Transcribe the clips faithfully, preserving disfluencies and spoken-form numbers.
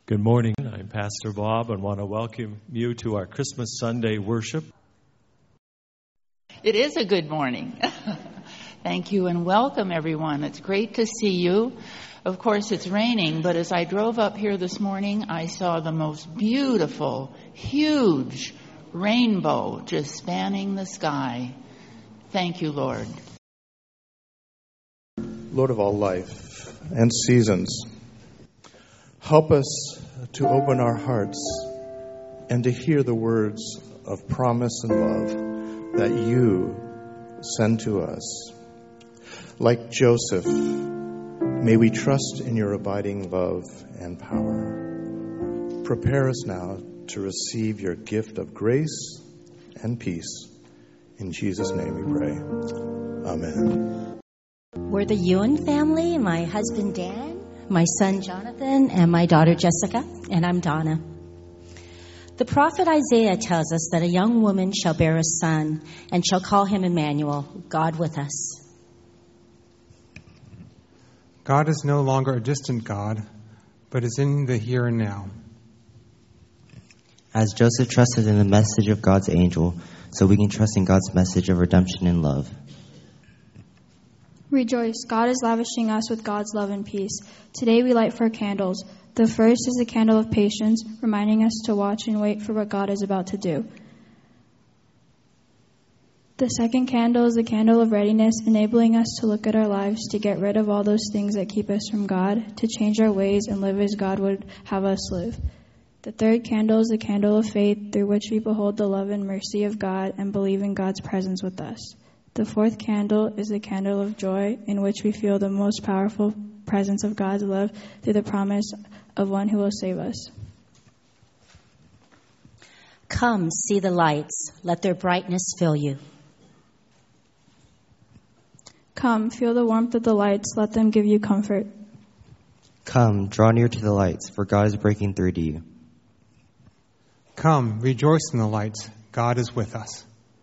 Good morning. I'm Pastor Bob and want to welcome you to our Christmas Sunday worship. It is a good morning. Thank you and welcome, everyone. It's great to see you. Of course, it's raining, but as I drove up here this morning, I saw the most beautiful, huge rainbow just spanning the sky. Thank you, Lord. Lord of all life and seasons, help us to open our hearts and to hear the words of promise and love that you send to us. Like Joseph, may we trust in your abiding love and power. Prepare us now to receive your gift of grace and peace. In Jesus' name we pray. Amen. We're the Ewan family, my husband Dan, my son Jonathan, and my daughter Jessica, and I'm Donna. The prophet Isaiah tells us that a young woman shall bear a son and shall call him Emmanuel, God with us. God is no longer a distant God, but is in the here and now. As Joseph trusted in the message of God's angel, so we can trust in God's message of redemption and love. Rejoice, God is lavishing us with God's love and peace. Today we light four candles. The first is the candle of patience, reminding us to watch and wait for what God is about to do. The second candle is the candle of readiness, enabling us to look at our lives, to get rid of all those things that keep us from God, to change our ways and live as God would have us live. The third candle is the candle of faith, through which we behold the love and mercy of God and believe in God's presence with us. The fourth candle is the candle of joy, in which we feel the most powerful presence of God's love through the promise of one who will save us. Come, see the lights. Let their brightness fill you. Come, feel the warmth of the lights. Let them give you comfort. Come, draw near to the lights, for God is breaking through to you. Come, rejoice in the lights. God is with us.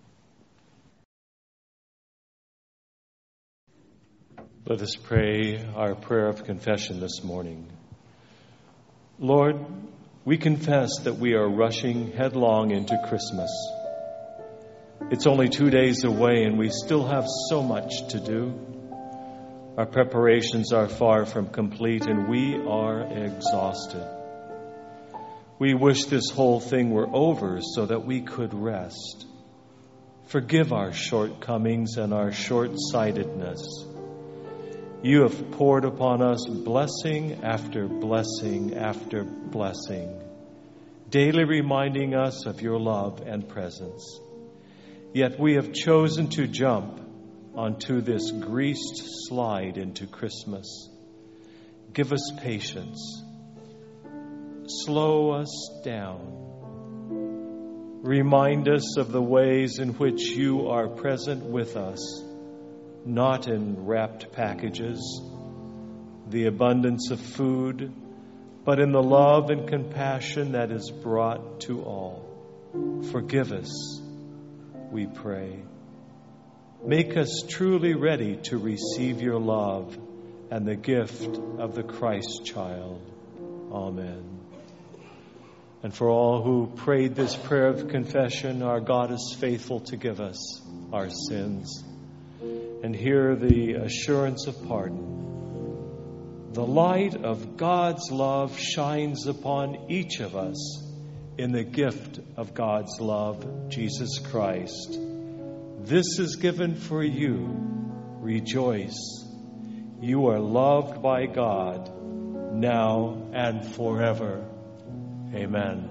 Let us pray our prayer of confession this morning. Lord, we confess that we are rushing headlong into Christmas. It's only two days away and we still have so much to do. Our preparations are far from complete and we are exhausted. We wish this whole thing were over so that we could rest. Forgive our shortcomings and our short-sightedness. You have poured upon us blessing after blessing after blessing, daily reminding us of your love and presence. Yet we have chosen to jump onto this greased slide into Christmas. Give us patience. Slow us down. Remind us of the ways in which you are present with us, not in wrapped packages, the abundance of food, but in the love and compassion that is brought to all. Forgive us, we pray. Make us truly ready to receive your love and the gift of the Christ child. Amen. And for all who prayed this prayer of confession, our God is faithful to give us our sins and hear the assurance of pardon. The light of God's love shines upon each of us in the gift of God's love, Jesus Christ. This is given for you. Rejoice. You are loved by God now and forever. Amen.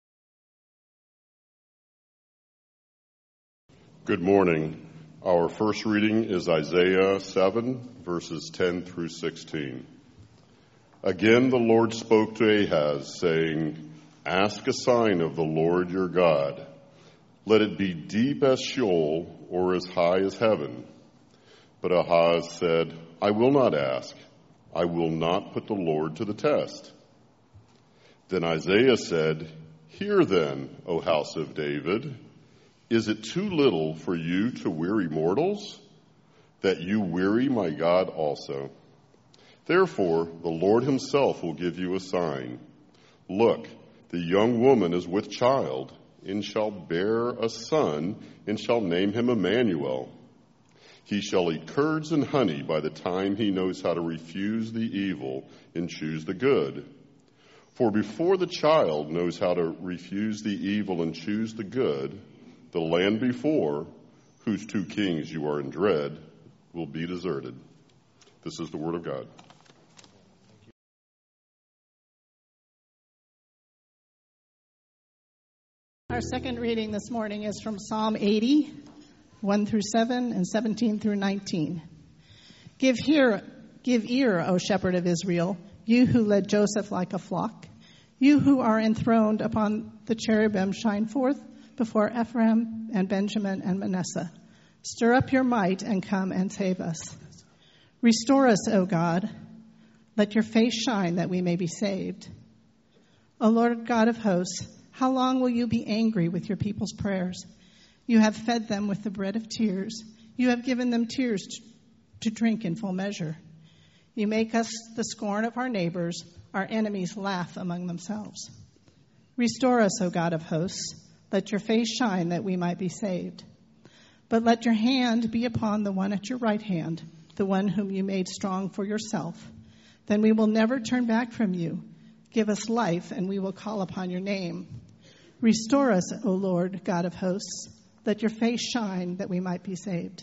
Good morning. Our first reading is Isaiah seven, verses ten through sixteen. Again, the Lord spoke to Ahaz, saying, Ask a sign of the Lord your God. Let it be deep as Sheol or as high as heaven. But Ahaz said, I will not ask. I will not put the Lord to the test. Then Isaiah said, Hear then, O house of David. Is it too little for you to weary mortals, that you weary my God also? Therefore, the Lord himself will give you a sign. Look, the young woman is with child, and shall bear a son, and shall name him Emmanuel. He shall eat curds and honey by the time he knows how to refuse the evil and choose the good. For before the child knows how to refuse the evil and choose the good, the land before, whose two kings you are in dread, will be deserted. This is the word of God. Our second reading this morning is from Psalm eighty, one through seven and seventeen through nineteen. Give ear, give ear, O shepherd of Israel, you who led Joseph like a flock. You who are enthroned upon the cherubim, shine forth before Ephraim and Benjamin and Manasseh. Stir up your might and come and save us. Restore us, O God. Let your face shine that we may be saved. O Lord God of hosts, how long will you be angry with your people's prayers? You have fed them with the bread of tears. You have given them tears to drink in full measure. You make us the scorn of our neighbors. Our enemies laugh among themselves. Restore us, O God of hosts. Let your face shine that we might be saved. But let your hand be upon the one at your right hand, the one whom you made strong for yourself. Then we will never turn back from you. Give us life, and we will call upon your name. Restore us, O Lord, God of hosts. Let your face shine that we might be saved.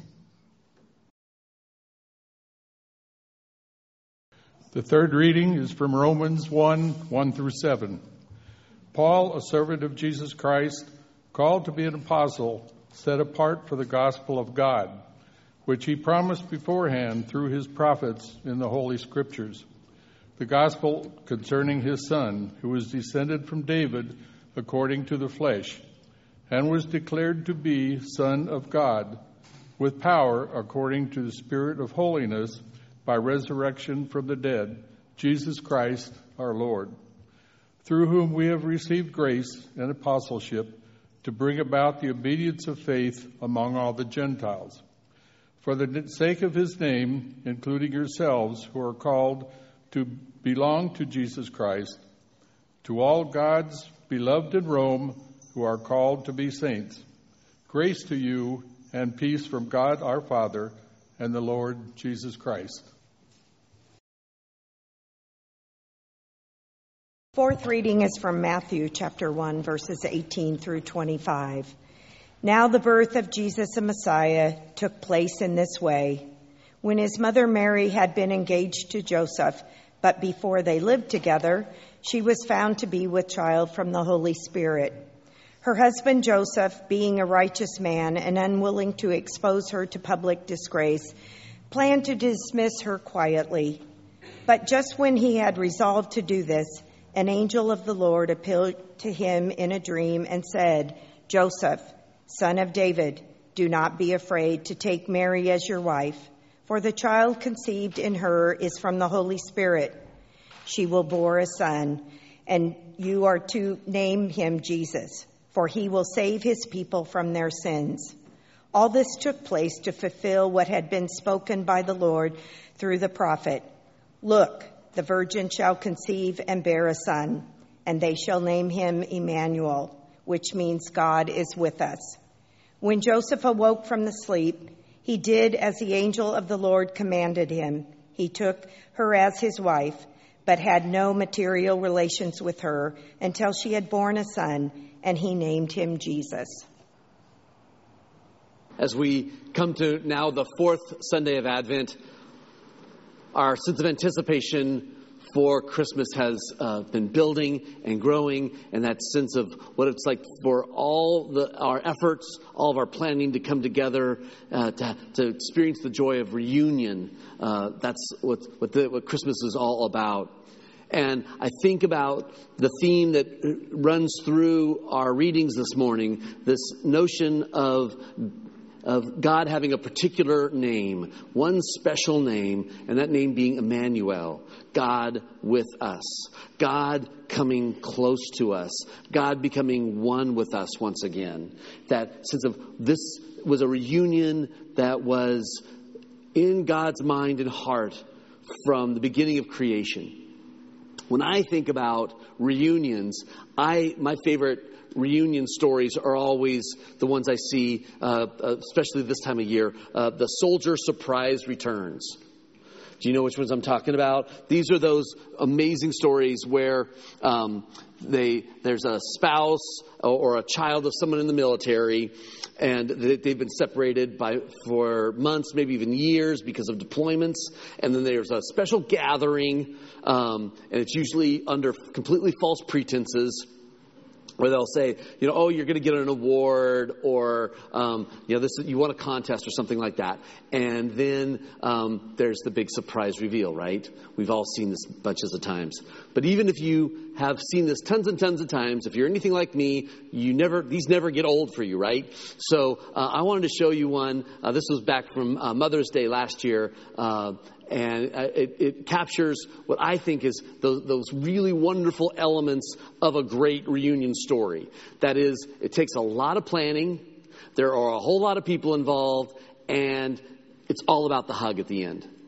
The third reading is from Romans one, one through seven. Paul, a servant of Jesus Christ, called to be an apostle, set apart for the gospel of God, which he promised beforehand through his prophets in the Holy Scriptures, the gospel concerning his Son, who was descended from David according to the flesh, and was declared to be Son of God, with power according to the Spirit of holiness, by resurrection from the dead, Jesus Christ our Lord, through whom we have received grace and apostleship to bring about the obedience of faith among all the Gentiles, for the sake of his name, including yourselves who are called to belong to Jesus Christ, to all God's beloved in Rome who are called to be saints. Grace to you and peace from God our Father and the Lord Jesus Christ. Fourth reading is from Matthew chapter one, verses eighteen through twenty-five. Now the birth of Jesus the Messiah took place in this way. When his mother Mary had been engaged to Joseph, but before they lived together, she was found to be with child from the Holy Spirit. Her husband Joseph, being a righteous man and unwilling to expose her to public disgrace, planned to dismiss her quietly. But just when he had resolved to do this, an angel of the Lord appeared to him in a dream and said, Joseph, son of David, do not be afraid to take Mary as your wife, for the child conceived in her is from the Holy Spirit. She will bear a son, and you are to name him Jesus, for he will save his people from their sins. All this took place to fulfill what had been spoken by the Lord through the prophet. Look, the virgin shall conceive and bear a son, and they shall name him Emmanuel, which means God is with us. When Joseph awoke from the sleep, he did as the angel of the Lord commanded him. He took her as his wife, but had no material relations with her until she had borne a son, and he named him Jesus. As we come to now the fourth Sunday of Advent, our sense of anticipation for Christmas has uh, been building and growing, and that sense of what it's like for all the, our efforts, all of our planning to come together, uh, to, to experience the joy of reunion. Uh, that's what what, the, what Christmas is all about. And I think about the theme that runs through our readings this morning, this notion of of God having a particular name, one special name, and that name being Emmanuel, God with us, God coming close to us, God becoming one with us once again. That sense of this was a reunion that was in God's mind and heart from the beginning of creation. When I think about reunions, I my favorite reunion stories are always the ones I see, uh, especially this time of year. Uh, the soldier surprise returns. Do you know which ones I'm talking about? These are those amazing stories where um, they there's a spouse or a child of someone in the military, and they've been separated by for months, maybe even years, because of deployments. And then there's a special gathering, um, and it's usually under completely false pretenses, where they'll say, you know, oh, you're going to get an award, or, um, you know, this you won a contest or something like that. And then um, there's the big surprise reveal, right? We've all seen this bunches of times. But even if you have seen this tons and tons of times, if you're anything like me, you never these never get old for you, right? So uh, I wanted to show you one. Uh, this was back from uh, Mother's Day last year. Uh, And it, it captures what I think is those, those really wonderful elements of a great reunion story. That is, it takes a lot of planning. There are a whole lot of people involved, and it's all about the hug at the end.